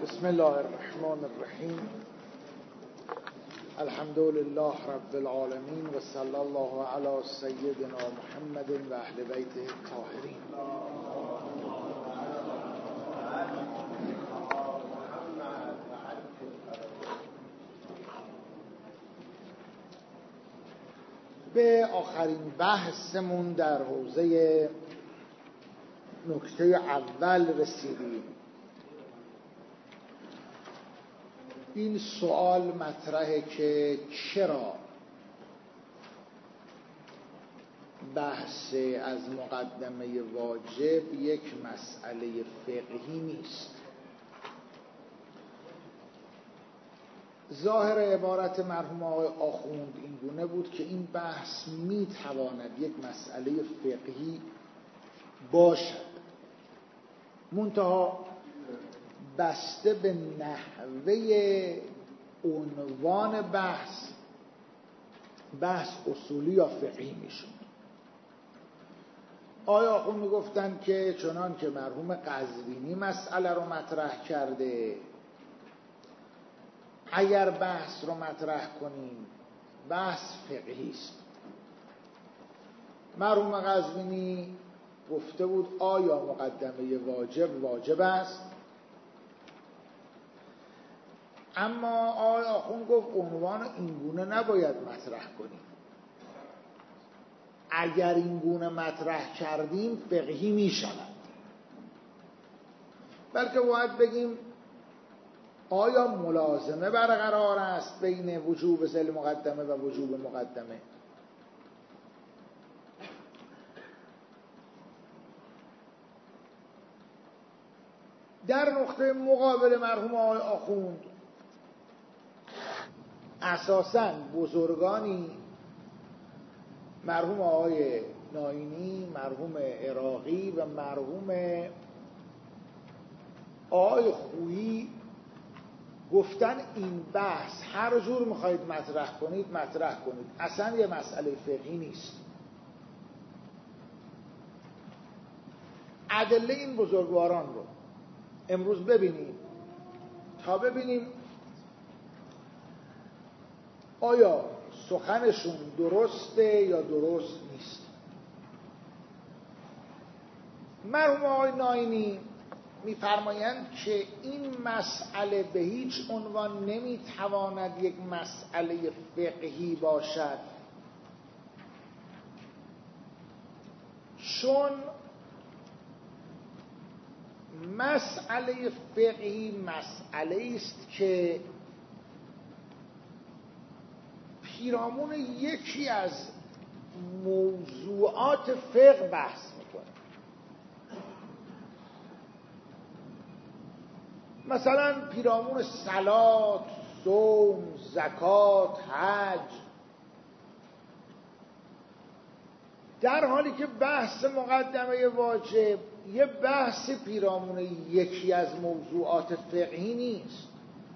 بسم الله الرحمن الرحیم. الحمد لله رب العالمین و صلی الله علی سیدنا محمد و اهل بیته الطاهرین. به آخرین بحثمون در حوزه نکته اول رسیدیم. این سوال مطرحه که چرا بحث از مقدمه واجب یک مسئله فقهی نیست؟ ظاهر عبارت مرحوم آقای آخوند این گونه بود که این بحث میتواند یک مسئله فقهی باشد، منتها بسته به نحوه عنوان بحث اصولی یا فقهی میشد. آیا آخوند میگفتن که چنان که مرحوم قزوینی مسئله رو مطرح کرده، اگر بحث رو مطرح کنیم بحث فقهی است. مرحوم قزوینی گفته بود آیا مقدمه واجب است، اما آقای آخوند گفت عنوان اینگونه نباید مطرح کنیم. اگر اینگونه مطرح کردیم فقهی می شود، بلکه باید بگیم آیا ملازمه برقرار است بین وجوب ذیل مقدمه و وجوب مقدمه؟ در نقطه مقابل مرحوم آقای آخوند اساساً بزرگانی، مرحوم آقای ناینی، مرحوم عراقی و مرحوم آقای خویی گفتن این بحث هر جور میخواید مطرح کنید مطرح کنید، اصلا یه مسئله فقهی نیست. ادله این بزرگواران رو امروز ببینیم تا ببینیم آیا سخنشون درسته یا درست نیست. مرحوم آقای ناینی می‌فرمایند که این مسئله به هیچ عنوان نمی‌تواند یک مسئله فقهی باشد، چون مسئله فقهی مسئله است که پیرامون یکی از موضوعات فقه بحث میکنه. مثلا پیرامون صلات، صوم، زکات، حج، در حالی که بحث مقدمه واجب یه بحث پیرامون یکی از موضوعات فقهی نیست.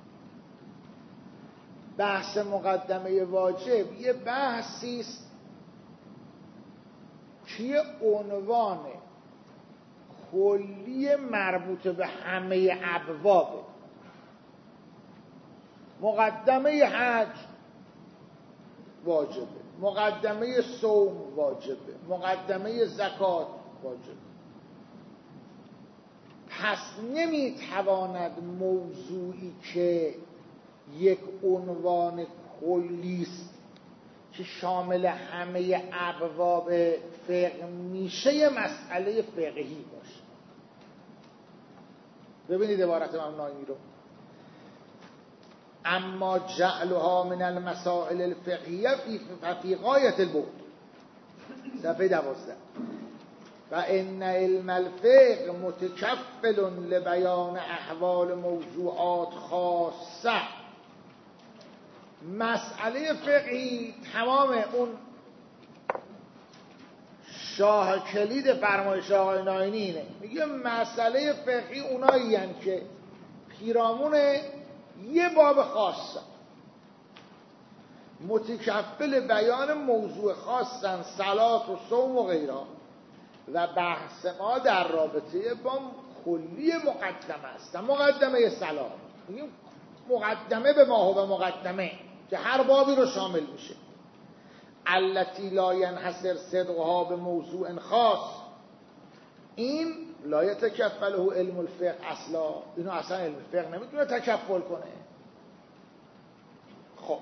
بحث مقدمه واجب یه بحثی است که عنوان کلی مربوط به همه ابواب. مقدمه حج واجبه، مقدمه صوم واجبه، مقدمه زکات واجبه. پس نمیتواند موضوعی که یک عنوان کلی است که شامل همه ابواب فقه میشه یه مسئله فقهی باشه. ببینید عبارت امام ناینی رو: اما جعلها من المسائل الفقهیه فی غایة البعد. صفحه 12. و ان علم الفقه متکفل لبیان احوال موضوعات خاصه. مسئله فقهی تمام اون شاه کلید فرمایش آقای ناینی اینه، میگه مسئله فقهی اونایی هستند که پیرامون یه باب خاصه، متکفل بیان موضوع خاصن، صلات و صوم و غیره، و بحث ما در رابطه با کلی مقدمه است. مقدمه صلاح میگیم مقدمه به ما و مقدمه که هر بابی رو شامل میشه. التی لا ینحصر صدقها به موضوع خاص، این لا یتکفله علم الفقه اصلا، اینو اصلا علم الفقه نمیتونه تکفل کنه. خب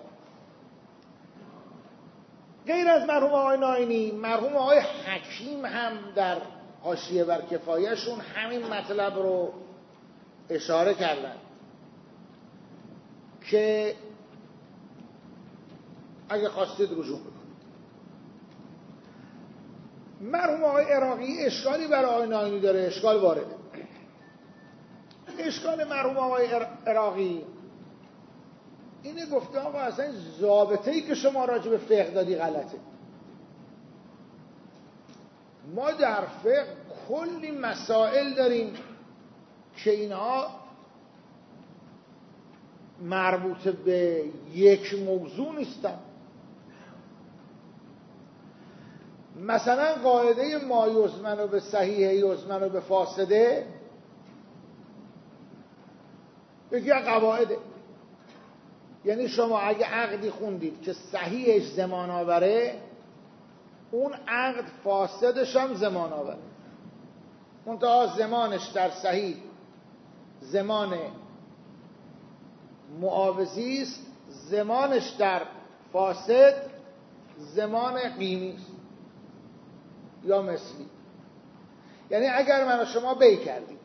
غیر از مرحوم آقای ناینی، مرحوم آقای حکیم هم در حاشیه بر کفایه‌شون همین مطلب رو اشاره کردن که اگه خواستید رجوع بکنید. مرحوم آقای عراقی اشکالی برای آقای ناینی داره، اشکال وارده. اشکال مرحوم آقای عراقی اینه گفته آقا اصلا ضابطه‌ای که شما راجع به فقه دادی غلطه. ما در فقه کلی مسائل داریم که اینها مربوط به یک موضوع نیستن. مثلا قاعده ما یزمن به صحیح یزمن به فاسده یکی از قواعده. یعنی شما اگه عقدی خوندید که صحیحش زمان آوره، اون عقد فاسدش هم زمان آوره. منتها زمانش در صحیح زمان معاوضی است، زمانش در فاسد زمان قیمی است یا مثلی. یعنی اگر من و شما بی کردیم،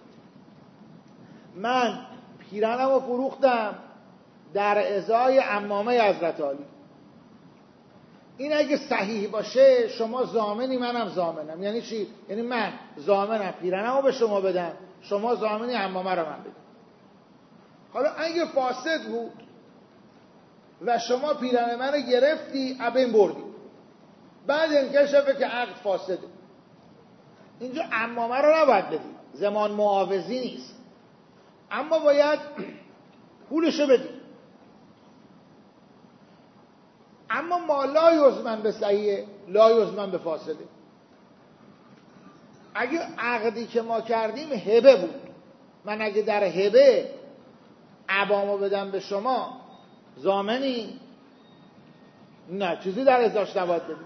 من پیرنم رو فروختم در ازای عمامه حضرت عالی، این اگه صحیح باشه شما ضامنی منم ضامنم. یعنی چی؟ یعنی من ضامنم پیرنم رو به شما بدم، شما ضامنی عمامه رو من بدم. حالا اگه فاسد بود و شما پیرن من رو گرفتی ابین بردی، بعد انکشفه که عقد فاسده، اینجا عمامه رو نباید بدی، زمان معاوضی نیست، اما باید پولشو بدی. اما ما لا یزمن به صحیح لا یزمن به فاسده. اگه عقدی که ما کردیم هبه بود، من اگه در هبه عبامو بدم به شما ضامنی؟ نه، چیزی در ازاش نباید بدیم.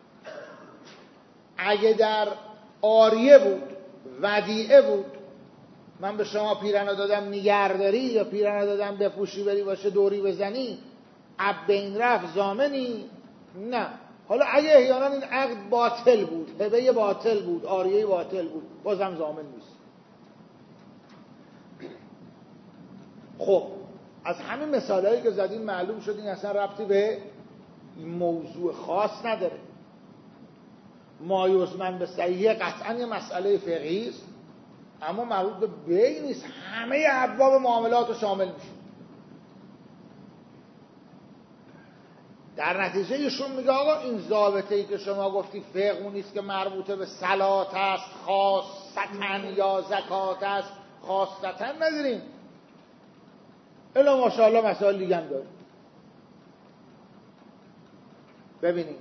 اگه در آریه بود، ودیعه بود، من به شما پیرنو دادم نگهداری یا پیرنو دادم بپوشی بری باشه دوری بزنی، بین رفت ضامنی؟ نه. حالا اگه احیانا این عقد باطل بود، هبه باطل بود، آریه باطل بود، بازم ضامن نیست. خب از همین مثالایی که زدیم معلوم شد این اصلا ربطی به موضوع خاص نداره. ما یزمن به صحیح قطعا یه مسئله فقهی است، اما مربوط به بی نیست، همه ابواب معاملات رو شامل میشه. در نتیجه ایشون میگه آقا این ضابطه‌ای که شما گفتی فقه اون نیست که مربوط به صلات است خاصتن یا زکات است خاصتن نداریم، الا ماشاءالله مسائل دیگه هم داریم. ببینید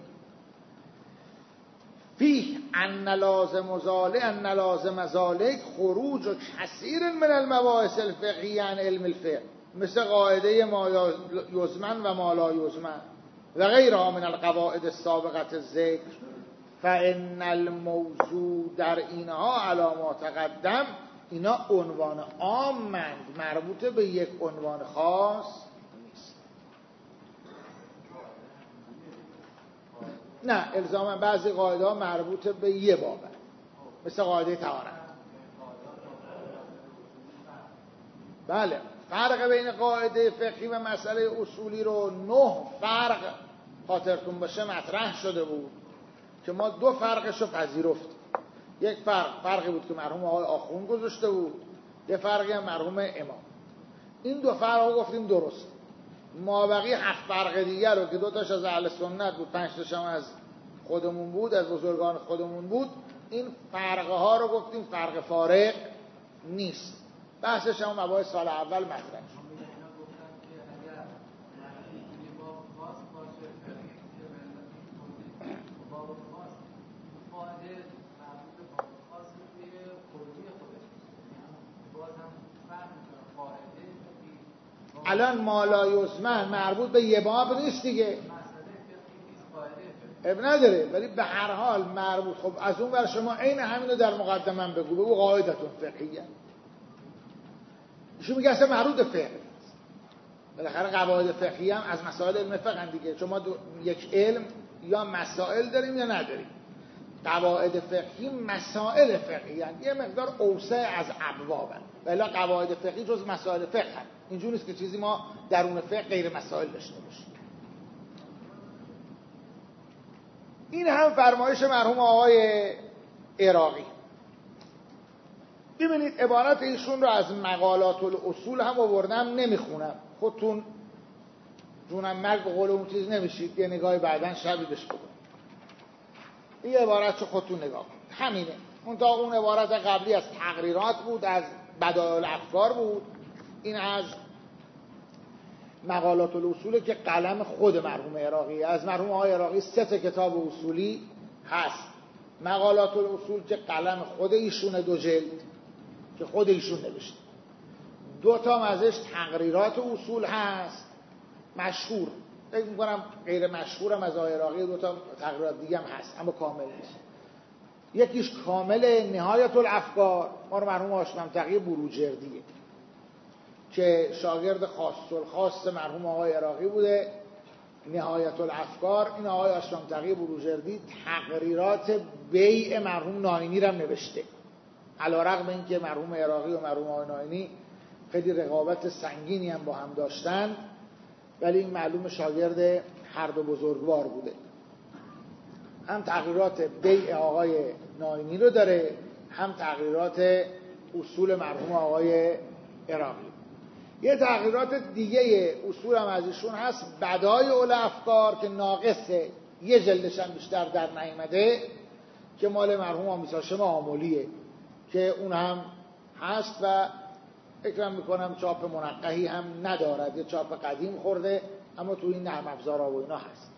فیه ان لازم ذالک خروج و کثیر من المباحث الفقهیه عن علم الفقه، مثل قاعده ما یزمن و ما لا یزمن و غیرها من القواعد السابقه الذکر، فان الموضوع در اینها علی ما تقدم، اینا عنوان عامند، مربوط به یک عنوان خاص نیست. نه الزاما بعضی قاعده ها مربوط به یه بابه، مثل قاعده طهارت. بله فرق بین قاعده فقهی و مسئله اصولی رو 9 فرق خاطرتون باشه مطرح شده بود که ما 2 فرقش رو پذیرفتیم. یک فرقی بود که مرحوم آقای آخوند گذاشته بود، یه فرقی هم مرحوم امام. این 2 فرق رو گفتیم درست. مابقی 7 فرق دیگر رو که 2 تاش از اهل سنت بود، 5 تاش هم از خودمون بود، از بزرگان خودمون بود، این فرقها رو گفتیم فرق فارق نیست. بحثش هم مباحث سال اول مطرح شد. الان مالایزمن مربوط به یه باب نیست دیگه، اب نداره، ولی به هر حال مربوط. خب از اون ور شما عین همینو در مقدمه بگو قاعدتون فقهیه. ایشون میگه اصلا مربوط به فقه. بالاخره قواعد فقهی هم از مسائل علم فقه دیگه. شما یک علم یا مسائل داریم یا نداریم. قواعد فقهی مسائل فقهی هستند، یه مقدار اوسع از ابواب هستند، ولی قواعد فقهی جز مسائل فقه هستند. اینجوری نیست که چیزی ما درون فقه غیر مسائل داشته باشیم. این هم فرمایش مرحوم آقای عراقی. ببینید عبارت ایشون رو از مقالات الاصول هم آوردم، نمیخونم، خودتون جونم مرگ به قول اون چیز نمیشید، یه نگاهی بعداً شبی بهش بکنید. این عبارت رو خودتون نگاه کنید، همینه. اون عبارت قبلی از تقریرات بود، از بدایع الافکار بود. این از مقالات الاصول که قلم خود مرحوم عراقی. از مرحوم آقای عراقی 3 کتاب اصولی هست. مقالات الاصول که قلم خود ایشون 2 جلد که خود ایشون نوشته. 2 تا ازش تقریرات اصول هست مشهور. فکر می‌کنم غیر مشهورم از آقای عراقی 2 تا تقریرات دیگه هم هست اما کامل نیست. یکیش کامل نهایت الافکار مال مرحوم هاشم تقی بروجردیه که شاگرد خاص مرحوم آقای عراقی بوده. نهایت الافکار این آقای هاشم تقی بروجردی تقریرات بیع مرحوم ناینی رو هم نوشته. علی‌رغم اینکه مرحوم عراقی و مرحوم آقای ناینی خیلی رقابت سنگینی هم با هم داشتن، ولی این معلوم شاگرد هر دو بزرگوار بوده. هم تقریرات بیع آقای ناینی رو داره، هم تقریرات اصول مرحوم آقای عراقی. یه تقریرات دیگه اصول هم از ایشون هست، بدایع الافکار که ناقصه، یه جلدش هم بیشتر در نیامده، که مال مرحوم آمیس هاشم آملیه که اون هم هست و فکر میکنم چاپ منقحی هم ندارد، یه چاپ قدیم خورده اما تو این نرم افزارها و اینا هست.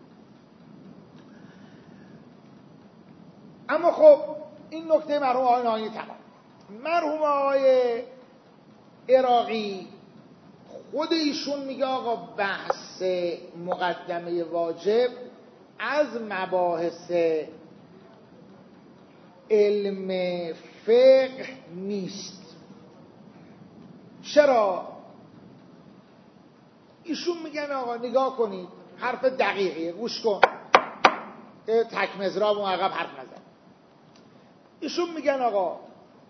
اما خب این نکته مرحوم آقای ناینی تمام. مرحوم آقای عراقی خود ایشون میگه آقا بحث مقدمه واجب از مباحث علم فقه نیست. چرا؟ ایشون میگن آقا نگاه کنید، حرف دقیقیه، گوش کن، تک مضراب و عقب حرف نزن. ایشون میگن آقا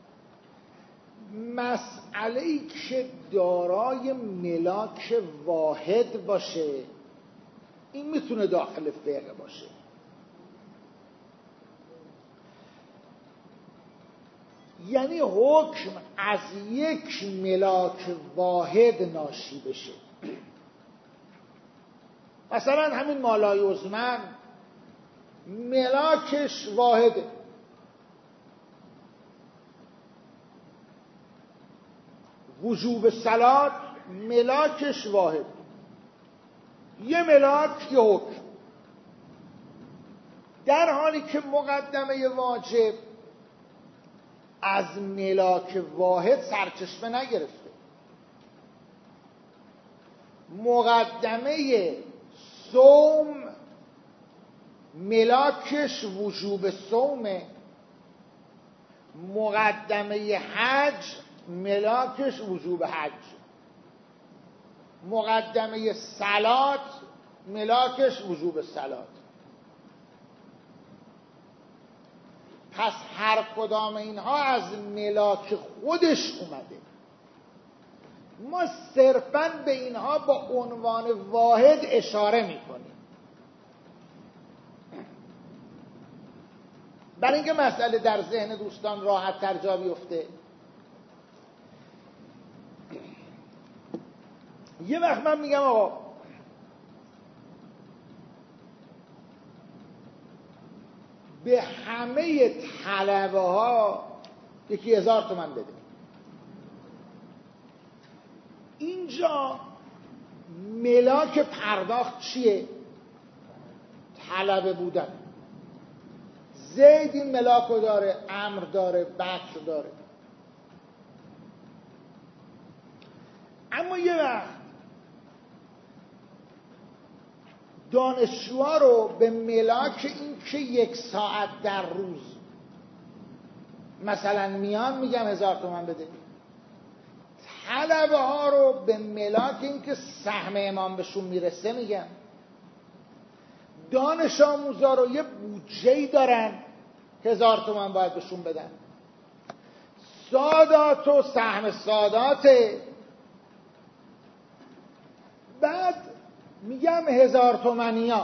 مسئله‌ای که دارای ملاک واحد باشه این میتونه داخل فقه باشه. یعنی حکم از یک ملاک واحد ناشی بشه. مثلا همین مالایزمن ملاکش واحده، وجوب صلات ملاکش واحد، یه ملاک یه حکم، در حالی که مقدمه واجب از ملاک واحد سرچشمه نگرفته. مقدمه صوم ملاکش وجوب صومه، مقدمه حج ملاکش وجوب حج، مقدمه صلات ملاکش وجوب صلات. پس هر کدام اینها از ملاک خودش اومده، ما صرفاً به اینها با عنوان واحد اشاره میکنیم برای اینکه مسئله در ذهن دوستان راحت تر جا بیفته. یه وقت من میگم آقا به همه طلبه ها 1000 تومان بده. اینجا ملاک پرداخت چیه؟ طلبه بودن. زید این ملاکو داره، امر داره، بکر داره. اما یه وقت دانشجوها رو به ملاک این که 1 ساعت در روز مثلا میان میگم 1000 تومان بده، طلبه ها رو به ملاک این که سهم امام بهشون میرسه میگم، دانش آموزا رو یه بودجه‌ای دارن 1000 تومان باید بهشون بدن، سادات و سهم ساداته، بعد میگم 1000 تومانیا،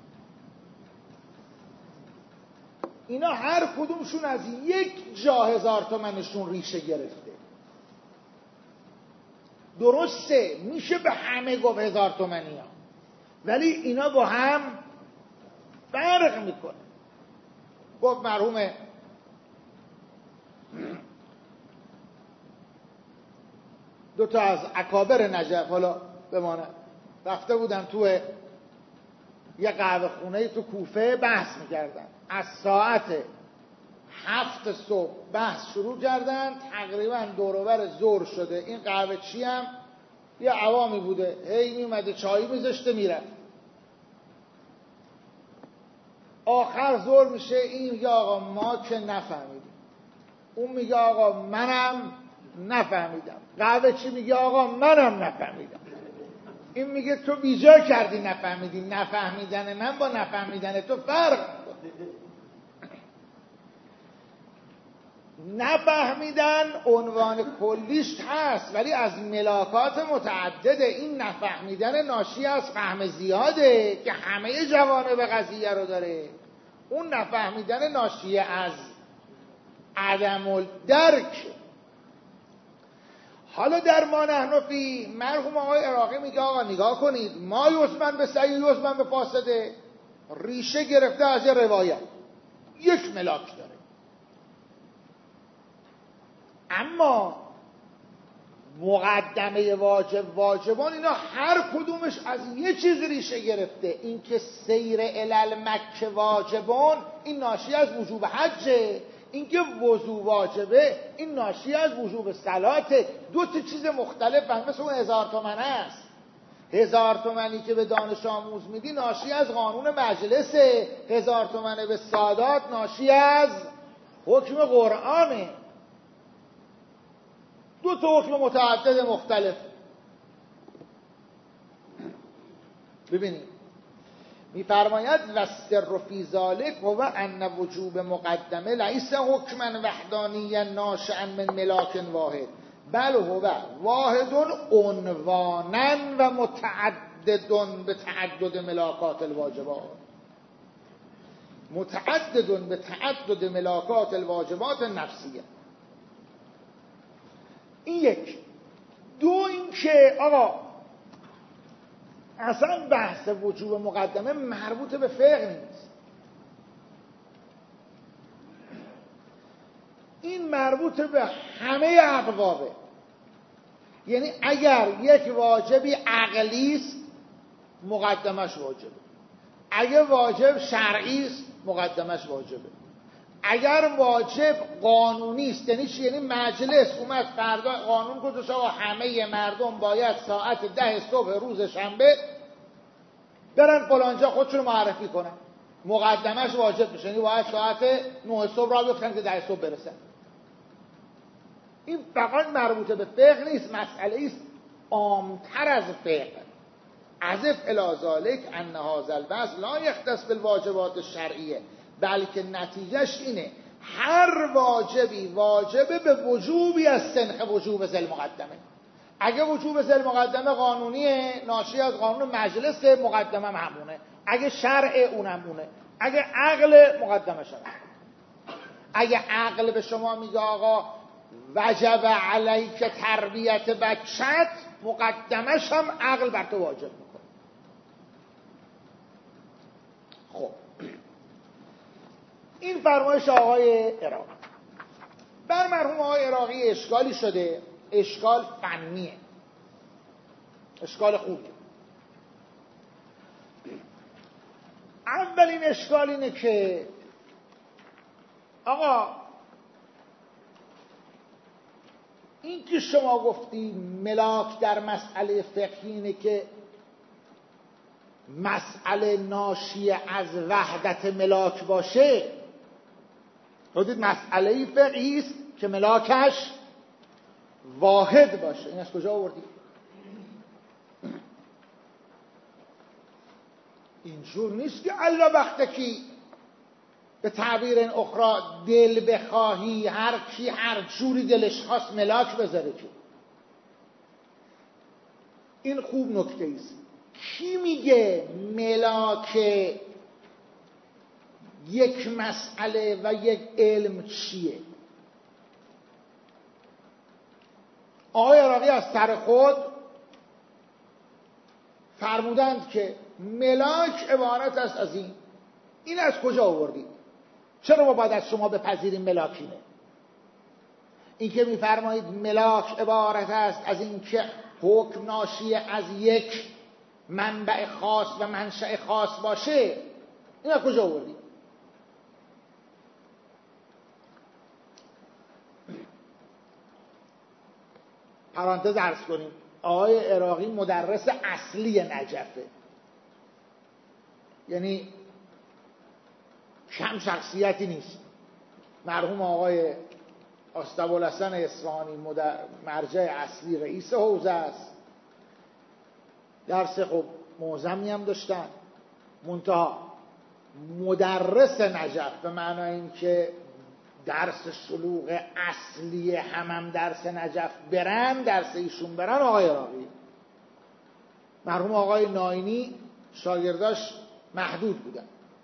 اینا هر کدومشون از یک جا 1000 تومنشون ریشه گرفته. درسته میشه به همه گفت 1000 تومانیا، ولی اینا با هم فرق میکنه. گفت مرحوم دو تا از اکابر نجف حالا بمانه رفته بودن تو یه قهوه خونه تو کوفه بحث میکردن، از ساعت 7 صبح بحث شروع کردن، تقریبا دوروبر ظهر شده. این قهوه چی هم یه عوامی بوده، هی میومده چایی میذاشته میرفت. آخر ظهر میشه، این میگه آقا ما که نفهمیدیم، اون میگه آقا منم نفهمیدم، قهوه چی میگه آقا منم نفهمیدم. این میگه تو بیجا کردی نفهمیدی، نفهمیدن من با نفهمیدن تو فرق. نفهمیدن عنوان کلیش هست، ولی از ملاکات متعدده. این نفهمیدن ناشی از فهم زیاده که همه جوانب قضیه رو داره، اون نفهمیدن ناشی از عدم الدرک. حالا در ما نحن فی، مرحوم آقای عراقی میگه آقا نگاه کنید، ما یزمن به صحیح یزمن به فاسده ریشه گرفته از یه روایت، یک ملاک داره، اما مقدمه واجبان اینا هر کدومش از یه چیز ریشه گرفته. این که سیر الالمکه واجبان این ناشی از وجوب حجه، این که وضو واجبه این ناشی از وجوب صلاته. دو تا چیز مختلف هم، مثل اون 1000 تومنه است. 1000 تومنی که به دانش آموز میدی ناشی از قانون مجلسه، 1000 تومنه به سادات ناشی از حکم قرآنه. دو تا حکم متعدد مختلف. ببینید میفرماید وستر فی ذالک هو ان وجوب مقدمه لیس حکما وحدانیا ناشئا من ملاک واحد بل هو واحد عنوانا و متعدد به تعدد ملاکات الواجبات، متعدد به تعدد ملاکات الواجبات النفسیه. این یک. دو این که آقا اصلا بحث وجوب مقدمه مربوط به فقه نیست، این مربوط به همه ابوابه. یعنی اگر یک واجبی عقلی است مقدمش واجبه، اگر واجب شرعی است مقدمش واجبه، اگر واجب قانونی است یعنی چی؟ یعنی مجلس اومد فردا قانون گذاشت آقا همه مردم باید ساعت 10 صبح روز شنبه برن فلانجا خودشون معرفی کنن، مقدمش واجب میشه، یعنی باید ساعت 9 صبح را بیفتن که 10 صبح برسن. این فقط مربوط به فقه نیست، مسئله است عامتر از فقه. عزف الی ذالک ان هذا البحث لا یختص بالواجبات الشرعیه، بلکه نتیجهش اینه هر واجبی واجبه به وجوبی از سنخ وجوب ذل مقدمه. اگه وجوب ذل مقدمه قانونیه ناشی از قانون مجلس مقدمه همونه، اگه شرع اونم مونه، اگه عقل مقدمه شده. اگه عقل به شما میگه آقا وجب علیک تربیت بچت، مقدمش هم عقل بر تو واجب میکنه. خب این فرمایش آقای عراقی. بر مرحوم آقای عراقی اشکالی شده، اشکال فنیه، اشکال خوبیه. اولین اشکال اینه که آقا این که شما گفتی ملاک در مسئله فقهی اینه که مسئله ناشی از وحدت ملاک باشه، خودید مسئله فقهی است که ملاکش واحد باشه. این از کجا آوردی؟ اینجور نیست که الله بختکی به تعبیر این اخرى دل بخواهی هر کی هر جوری دلش خواست ملاک بذاره. که این خوب نکته ایست. کی میگه ملاک یک مسئله و یک علم چیه؟ آقای عراقی از سر خود فرمودند که ملاک عبارت است از این از کجا آوردید؟ چرا ما باید از شما بپذیریم ملاکینه؟ این که میفرمایید ملاک عبارت است از این که حکم ناشی از یک منبع خاص و منشأ خاص باشه، این از کجا آوردید؟ پرانتز عرض کنیم، آقای عراقی مدرس اصلی نجفه، یعنی کم شخصیتی نیست. مرحوم آقای آستابالحسن اصفهانی مرجع اصلی رئیس حوزه است، درس خب معظمی هم داشتن، منتها مدرس نجف به معنای این که درس شلوغ اصلی هم درس نجف برن، درس ایشون برن آقای عراقی. مرحوم آقای ناینی شاگرداش محدود بودن.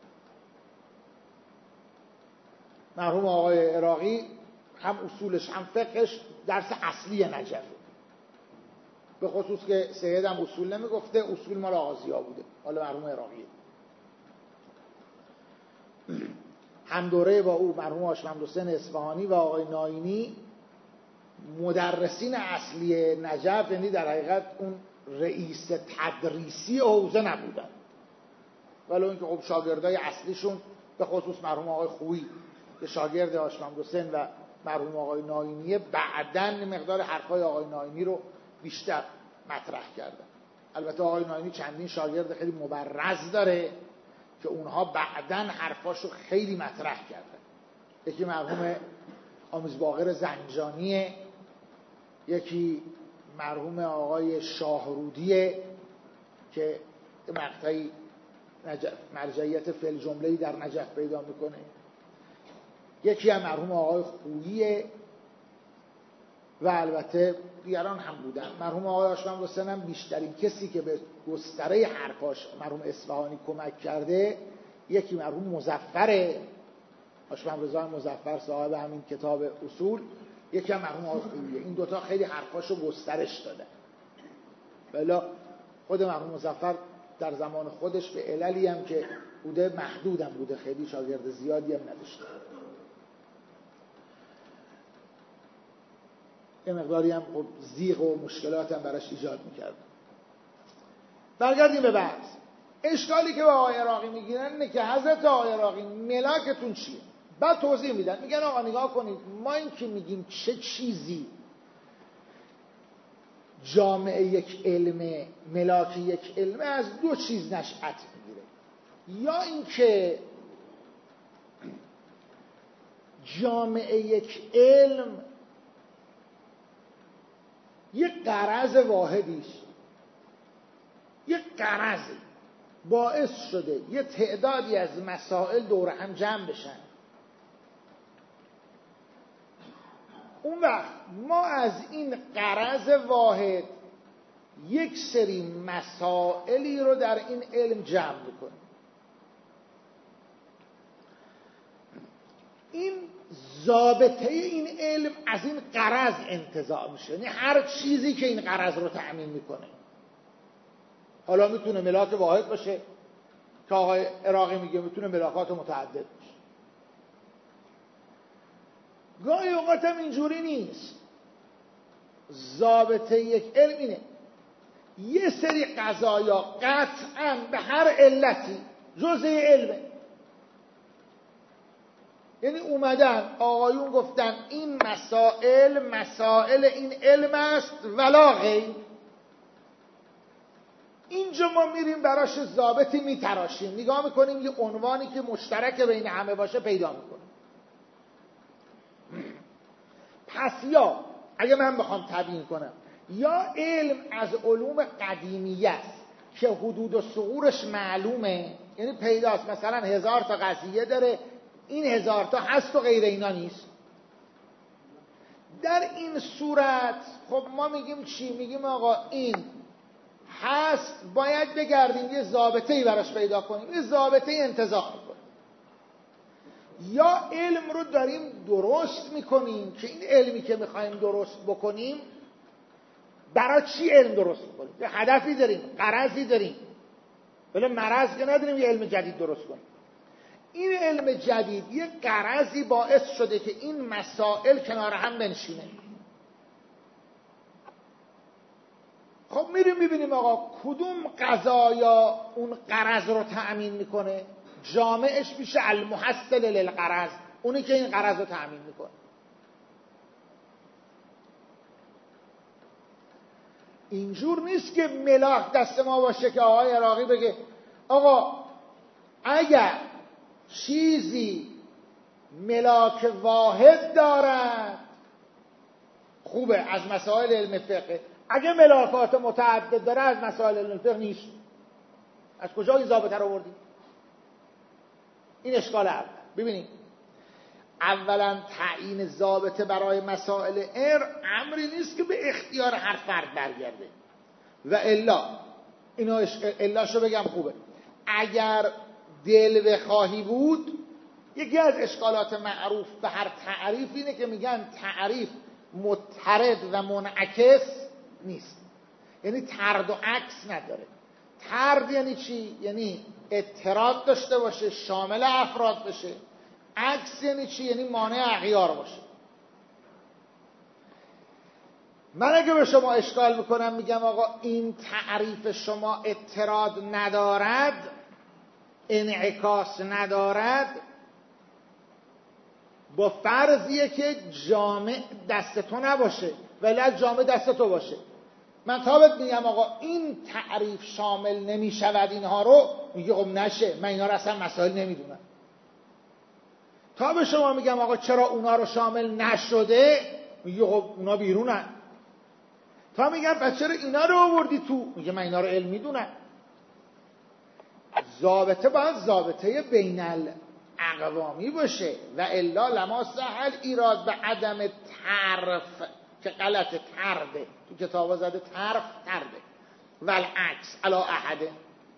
مرحوم آقای عراقی هم اصولش هم فقهش درس اصلی نجفه، به خصوص که سید هم اصول نمیگفته، اصول مال آغازی‌ها بوده، حالا مرحوم عراقیه. هم دوره با او مرحوم هاشم حسین اصفهانی و آقای ناینی مدرسین اصلی نجف، یعنی در حقیقت اون رئیس تدریسی حوزه نبودن، ولی اینکه خب شاگردای اصلیشون به خصوص مرحوم آقای خویی که شاگرد هاشم حسین و مرحوم آقای ناینی، بعدن مقدار حرفای آقای ناینی رو بیشتر مطرح کردن. البته آقای ناینی چندین شاگرد خیلی مبرز داره که اونها بعدن حرفاشو خیلی مطرح کردن. یکی مرحوم آمیز باقر زنجانیه، یکی مرحوم آقای شاهرودیه که مقطعی مرجعیت فعل جمله‌ای در نجف پیدا میکنه، یکی هم مرحوم آقای خوییه و البته دیگران هم بودن. مرحوم آقای هاشم حسین هم بیشترین کسی که به گستره حرفاش مرحوم اصفهانی کمک کرده، یکی مرحوم مظفره، هاشم رضا مظفر صاحب همین کتاب اصول، یکی هم مرحوم آقای خوییه. این دوتا خیلی حرفاشو گسترش دادن. بلا خود مرحوم مظفر در زمان خودش به عللی هم که بوده محدودم بوده، خیلی شاگرد زیادی هم نداشته. یه مقداری هم زیغ و مشکلات هم براش ایجاد میکرد. برگردیم به بحث. اشکالی که با آقای عراقی میگیرن اینه که حضرت آقای عراقی ملاکتون چیه؟ بعد توضیح میدن، میگن آقا نگاه کنید، ما این که میگیم چه چیزی جامعه یک علم، ملاک یک علم، از دو چیز نشأت میگیره. یا اینکه جامعه یک علم یک غرض واحدیش، یک غرض باعث شده یه تعدادی از مسائل دور هم جمع بشن. اون وقت ما از این غرض واحد یک سری مسائلی رو در این علم جمع میکنیم. این ضابطه این علم از این غرض انتزاع میشه، یعنی هر چیزی که این غرض رو تأمین میکنه. حالا میتونه ملاک واحد باشه که آقای عراقی میگه، میتونه ملاکات متعدد باشه. گاهی اوقات هم اینجوری نیست. ضابطه یک علم اینه یه سری قضایا قطعاً به هر علتی جزء علمه، یعنی اومدن آقایون گفتن این مسائل این علم است ولا غیر. اینجا ما میریم براش ضابطی میتراشیم، نگاه میکنیم یه عنوانی که مشترک بین همه باشه پیدا میکنیم. پس یا اگه من بخوام تبیین کنم، یا علم از علوم قدیمیه است که حدود و ثغورش معلومه، یعنی پیداست، مثلا 1000 تا قضیه داره، این 1000 تا هست و غیر اینا نیست. در این صورت خب ما میگیم چی؟ میگیم آقا این هست، باید بگردیم یه ضابطه‌ای براش پیدا کنیم، یه ضابطه انتزاع میکنیم. یا علم رو داریم درست میکنیم که این علمی که میخوایم درست بکنیم برای چی علم درست میکنیم؟ یه هدفی داریم، غرضی داریم، ولی مرض که نداریم یه علم جدید درست کنیم. این علم جدید یه غرضی باعث شده که این مسائل کنار هم بنشینه. خب میریم میبینیم آقا کدوم قضایا اون غرض رو تأمین میکنه، جامعش میشه المحصل للغرض، اونی که این غرض رو تأمین میکنه. اینجور نیست که ملاک دست ما باشه که آقای عراقی بگه آقا اگر چیزی ملاک واحد دارد خوبه، از مسائل علم فقه. اگه ملاکات متعدد داره از مسائل علم فقه نیست. از کجا این ضابطه رو آوردی؟ این اشکال اول. ببینید اولا تعیین ضابطه برای مسائل امری نیست که به اختیار هر فرد برگرده، و الا اینا الاشو بگم خوبه. اگر دل بخواهی بود، یکی از اشکالات معروف به هر تعریف اینه که میگن تعریف مترد و منعکس نیست، یعنی ترد و عکس نداره. ترد یعنی چی؟ یعنی اضطراد داشته باشه، شامل افراد بشه. عکس یعنی چی؟ یعنی مانع اغیار باشه. من اگه به شما اشکال میکنم میگم آقا این تعریف شما اضطراد ندارد، انعکاس ندارد، با فرضیه که جامع دست تو نباشه ولی از جامع دست تو باشه. من تا بهت میگم آقا این تعریف شامل نمیشود اینها رو، میگه خب نشه، من اینا رو اصلا مسائل نمیدونم. تا به شما میگم آقا چرا اونا رو شامل نشده، میگه خب اونا بیرونن. تا میگم پس چرا اینا رو آوردی تو، میگه من اینا رو علم میدونم. ضابطه باید ضابطه بین الاقوامی باشه، و الا لما سهل ایراد به عدم طرف که غلط ترده، تو کتابا زده طرف ترده، والعکس علا احده.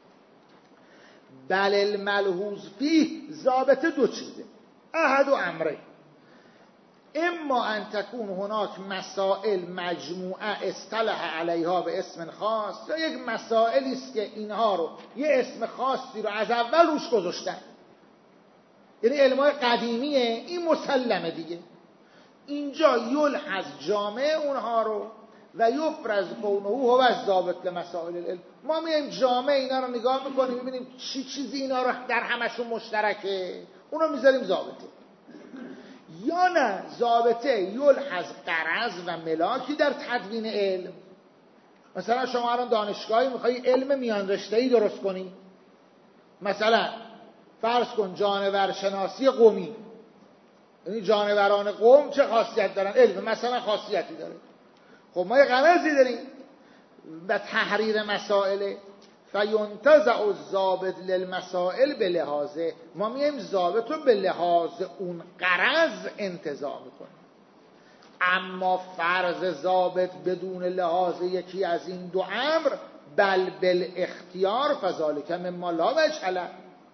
بل الملحوظ فیه ضابطه دو چیزه، احد و امره. اما ان تکون هناک مسائل مجموعه اصطلح علیها به اسم خاص، یا یک مسائلی است که اینها رو یه اسم خاصی رو از اول روش گذاشتن، یعنی علمای قدیمیه، این مسلمه دیگه. اینجا یلحظ جامع اونها رو و یفرض کونه هو از ضابط لمسائل العلم. ما میایم جامع اینا رو نگاه میکنیم، میبینیم چی چیزی اینا رو در همشون مشترکه، اونو میذاریم ضابطه. یا نه ضابطه یلحظ غرض و ملاکی در تدوین علم. مثلا شما الان دانشگاهی میخوای علم میان رشته‌ای درست کنی، مثلا فرض کن جانور شناسی قومی، یعنی جانوران قوم چه خاصیت دارن، علم مثلا خاصیتی داره. خب ما یه غرضی داریم به تحریر مسائل، فینتزع الضابط للمسائل به لحاظه، ما میایم ضابط رو به لحاظ اون غرض انتزاع میکنیم. اما فرض ضابط بدون لحاظ یکی از این دو امر، بل بالاختیار، فذلک مما لا وجه له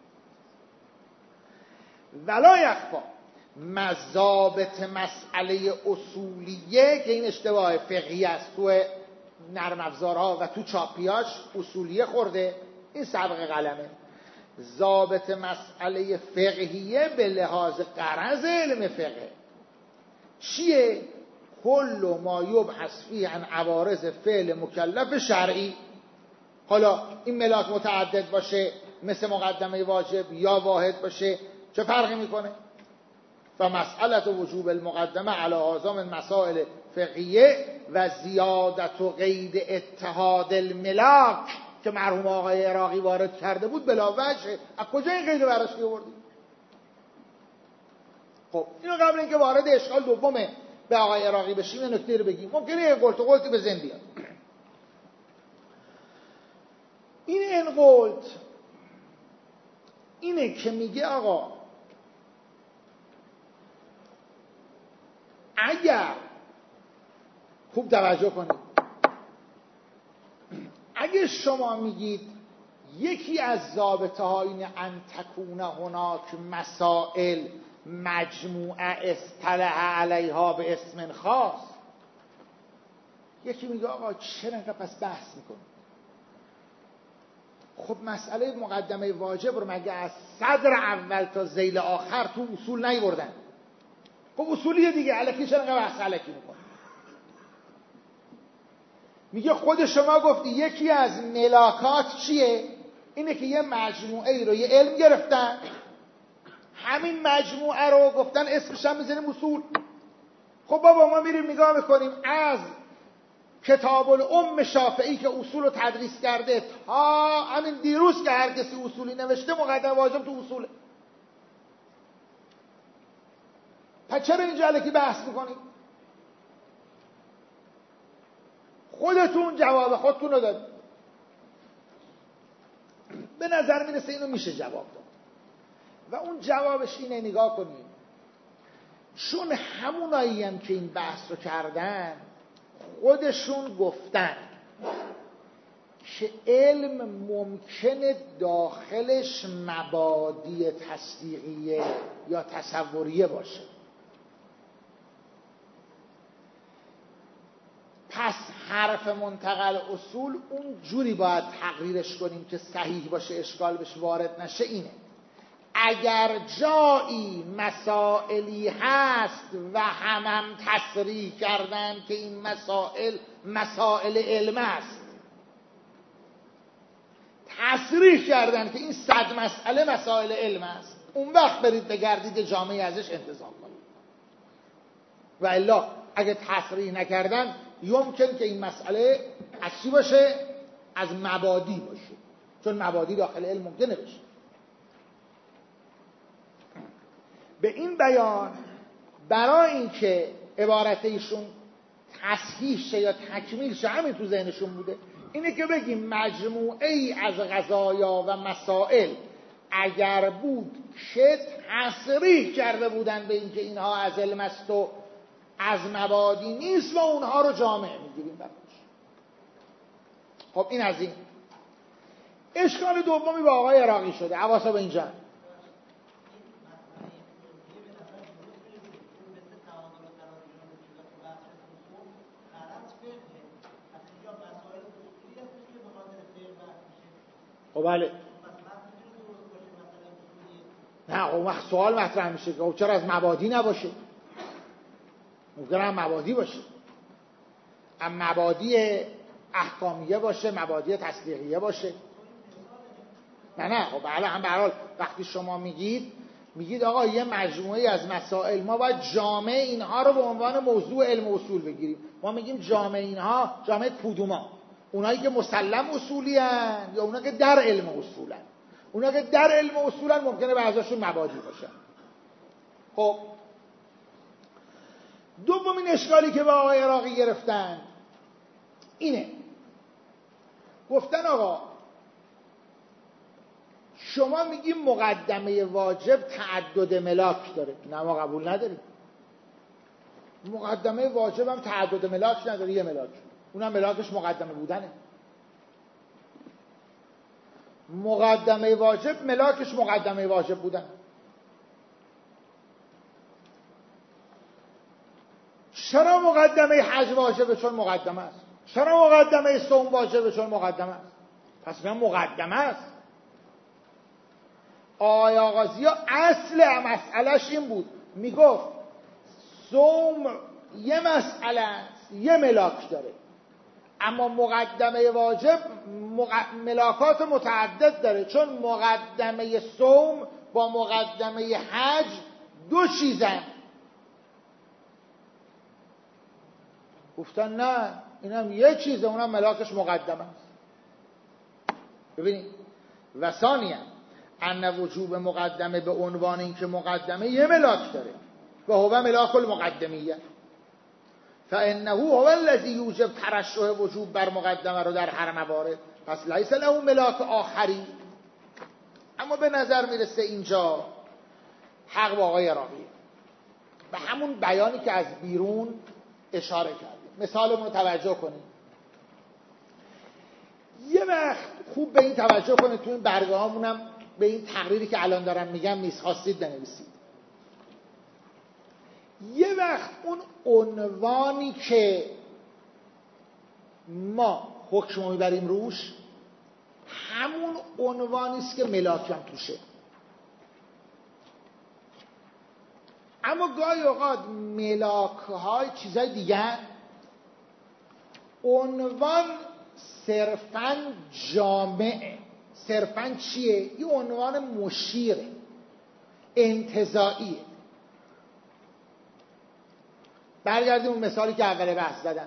ولا یخفی. ضابط مسئله اصولیه که این اشتباه فقهی است، تو نرم افزارها و تو چاپیاش اصولیه خورده، این سبق قلمه. ضابط مسئله فقهیه به لحاظ غرض علم فقه چیه؟ کل ما یبحث فیه عن عوارض فعل مکلف شرعی. حالا این ملاک متعدد باشه مثل مقدمه واجب، یا واحد باشه، چه فرقی میکنه؟ فمسئله وجوب المقدمه علی هذا من مسائل فقهیه و زیادت و قید اتحاد الملاک که مرحوم آقای عراقی وارد کرده بود بلاوجه. از کجا این قید براش آوردید؟ خب اینو قبل اینکه وارد اشکال دوم به آقای عراقی بشیم یه نکته رو بگیم. ممکنه یه قلتی به ذهن بیاد. این انقلت اینه که میگه آقا اگر خوب توجه کنید، اگه شما میگید یکی از ضابطه ها اینه ان تکون هناک مسائل مجموعه اصطلح علیها به اسم خاص، یکی میگه آقا چرا انقدر پس بحث میکنید؟ خب مسئله مقدمه واجب رو مگه از صدر اول تا ذیل آخر تو اصول نیوردن؟ خب اصولیه دیگه، الکی چرا انقدر بحث الکی میکنه؟ میگه خود شما گفتی یکی از ملاکات چیه؟ اینه که یه مجموعه ای رو یه علم گرفتن، همین مجموعه رو گفتن اسمش هم بزنیم اصول. خب بابا ما میریم نگاه میکنیم از کتاب الام شافعی که اصول رو تدریس کرده تا همین دیروز که هر کسی اصولی نوشته مقدمه واجب تو اصوله. پس چرا اینجا الکی بحث میکنید؟ خودتون جواب خودتون رو دادید. به نظر میرسه اینو میشه جواب داد و اون جوابش اینه، نگاه کنید، چون همونایی هم که این بحث رو کردن خودشون گفتن که علم ممکنه داخلش مبادی تصدیقیه یا تصوریه باشه. پس حرف منتقل اصول اون جوری باید تقریرش کنیم که صحیح باشه، اشکال بشه، وارد نشه. اینه اگر جایی مسائلی هست و هم تصریح کردن که این مسائل علم است، تصریح کردن که این 100 مسئله مسائل علم است، اون وقت برید بگردید جامعه ازش انتظار کنید. و الا اگه تصریح نکردن یمکن که این مسئله از چی باشه؟ از مبادی باشه، چون مبادی داخل علم ممکنه بشه. به این بیان برای اینکه عبارت ایشون تصحیح شه یا تکمیل شه، همین تو ذهنشون بوده، اینه که بگیم مجموعه ای از قضایا و مسائل اگر بود که تصریح کرده بودن به اینکه اینها از علم است و از مبادی نیست و اونها رو جامع میگیریم براش. خب این از این. اشکال دومی با آقای عراقی شده. حواسا به اینجا. خب بله. نه اون وقت سوال مطرح میشه که چرا از مبادی نباشه؟ ممکنه هم مبادی باشه، هم مبادی احکامیه باشه، مبادی تصدیقیه باشه. نه خب بله، هم به هر حال وقتی شما میگید آقا یه مجموعه از مسائل، ما باید جامع اینها رو به عنوان موضوع علم و اصول بگیریم. ما میگیم جامع اینها، جامع کدوما؟ اونایی که مسلم اصولی هن یا اونایی که در علم اصولن؟ اونایی که در علم اصولن ممکنه بعضیاشون مبادی باشن. خب دومین اشکالی که با آقای عراقی گرفتن اینه، گفتن آقا شما میگیم مقدمه واجب تعدد ملاک داره. نه ما قبول نداریم. مقدمه واجب هم تعدد ملاک نداره، یه ملاک، اونم ملاکش مقدمه بودنه. مقدمه واجب ملاکش مقدمه واجب بودن. چرا مقدمه حج واجبه؟ چون مقدمه است. چرا مقدمه صوم واجبه؟ چون مقدمه است. پس میگم مقدمه است. آقای آغازی ها اصل مسئلهش این بود، میگفت صوم یه مسئله است، یه ملاک داره، اما مقدمه واجب ملاکات متعدد داره، چون مقدمه صوم با مقدمه حج دو چیزن. گفتن نه، اینم یه چیزه، اونم ملاکش مقدمه است. ببینید و ثانیاً ان وجوب مقدمه به عنوان این که مقدمه یه ملاک داره و هو ملاک المقدمیه فانه هو الذی یوجب ترشح وجوب بر مقدمه رو در هر موارد، پس لیس له ملاک آخری. اما به نظر میرسه اینجا حق با آقای عراقیه، به همون بیانی که از بیرون اشاره کردیم. مثالمون رو توجه کنید. یه وقت خوب به این توجه کنید، تو این برگه هامونم به این تقریری که الان دارم میگم نیست، خواستید بنویسید. یه وقت اون عنوانی که ما حکم میبریم روش همون عنوانی است که ملاک هم توشه. اما گاهی اوقات ملاک های چیزای دیگر، عنوان صرفاً جامعه، صرفاً چیه؟ این عنوان مشیره، انتزاعیه. برگردیم اون مثالی که اول بحث زدم.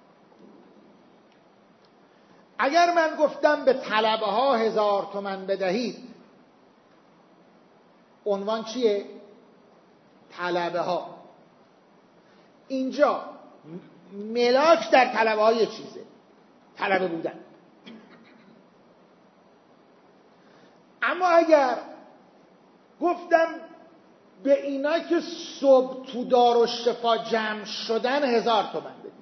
اگر من گفتم به طلبه ها 1000 تومان بدهید، عنوان چیه؟ طلبه ها. اینجا ملاک در طلبه ها یه چیزه، طلبه بودن. اما اگر گفتم به اینا که صبح تو دارالشفا جمع شدن 1000 تومان بدید،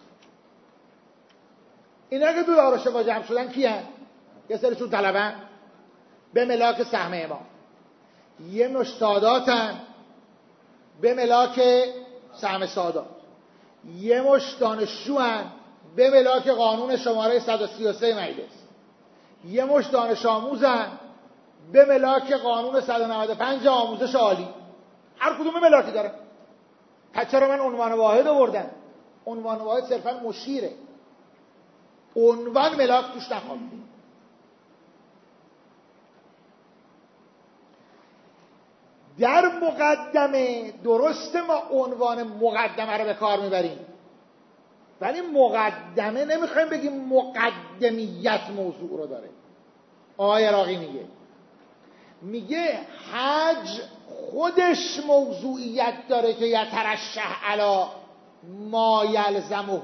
اینا که تو دارالشفا جمع شدن کی هست؟ یه سریشون طلبه به ملاک سهم امام، یه مش ساداتن به ملاک سهم سادات، یه مش دانشجوان به ملاک قانون شماره 133 مجلس، یه مش دانش آموزن به ملاک قانون 195 آموزش عالی. هر کدوم ملاکی داره. پس چرا من عنوان واحد آوردم؟ عنوان واحد صرفا مشیره، عنوان ملاک توش نخواد. در مقدمه درسته ما عنوان مقدمه رو به کار میبریم، ولی مقدمه نمیخوایم بگیم مقدمیت موضوع رو داره. آقای عراقی میگه حج خودش موضوعیت داره که یترشح علی ما یلزمه.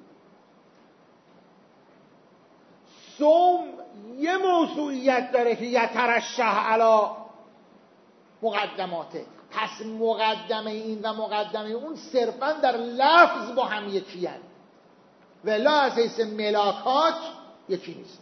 صوم یه موضوعیت داره که یترشح علی مقدماته. پس مقدمه این و مقدمه اون صرفا در لفظ با هم یکی هست، ولی از حیث ملاکات یکی نیست.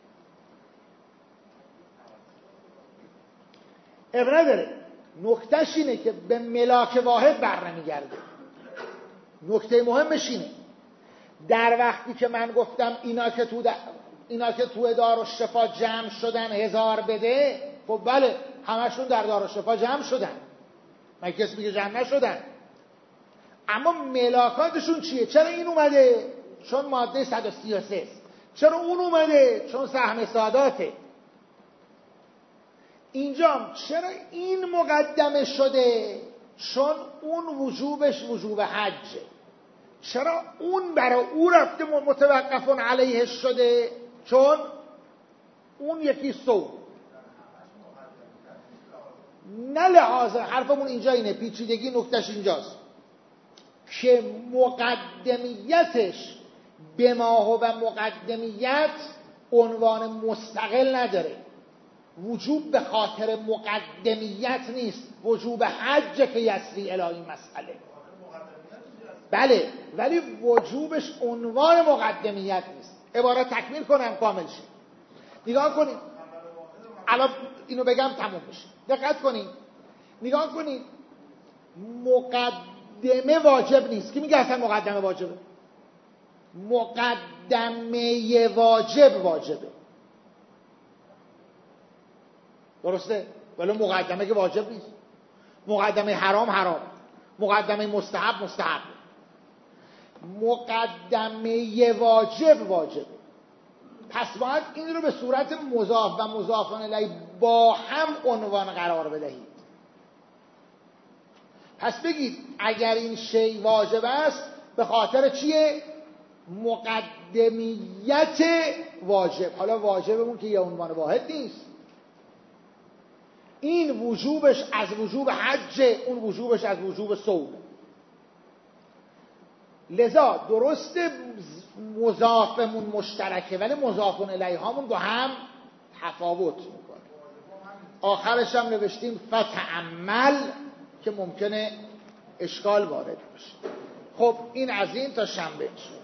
ابن نداره. نکتهش اینه که به ملاک واحد بر نمیگرده. نکته مهمش اینه در وقتی که من گفتم اینا که تو دارالشفا جمع شدن 1000 بده، خب بله همشون در دارالشفا جمع شدن، من کسی میگه جمع نشدن. اما ملاکاتشون چیه؟ چرا این اومده؟ چون ماده 133 است. چرا اون اومده؟ چون سهم ساداته. اینجا چرا این مقدمه شده؟ چون اون وجوبش وجوب حجه. چرا اون برای او رفته متوقفون علیه شده؟ چون اون یکی صوم. نه لحاظ حرفمون اینجا اینه، پیچیدگی نکتهش اینجاست که مقدمیتش به ما و مقدمیت عنوان مستقل نداره. وجوب به خاطر مقدمیت نیست، وجوب حج که یسری الی این مسئله. بله، ولی وجوبش عنوان مقدمیت نیست. عبارت تکمیل کنم کامل شه. نگاه کنید، الان اینو بگم تموم بشه. دقت کنید، نگاه کنید. مقدمه واجب نیست. کی میگه اصلا مقدمه واجبه؟ مقدمه واجبه. درسته؟ ولی مقدمه که واجب نیست. مقدمه حرام، مقدمه مستحب. مقدمه واجبه. پس باید این رو به صورت مضاف و مضاف الیه با هم عنوان قرار بدهید. پس بگید اگر این شی واجب است به خاطر چیه؟ مقدمه مقدمیت واجب. حالا واجبمون که یه عنوان واحد نیست، این وجوبش از وجوب حج، اون وجوبش از وجوب صوم. لذا درست مضافمون مشترکه ولی مضافون الیهامون با هم تفاوت میکنه. آخرش هم نوشتیم فتعمل که ممکنه اشکال وارد بشه. خب این از این تا شنبه.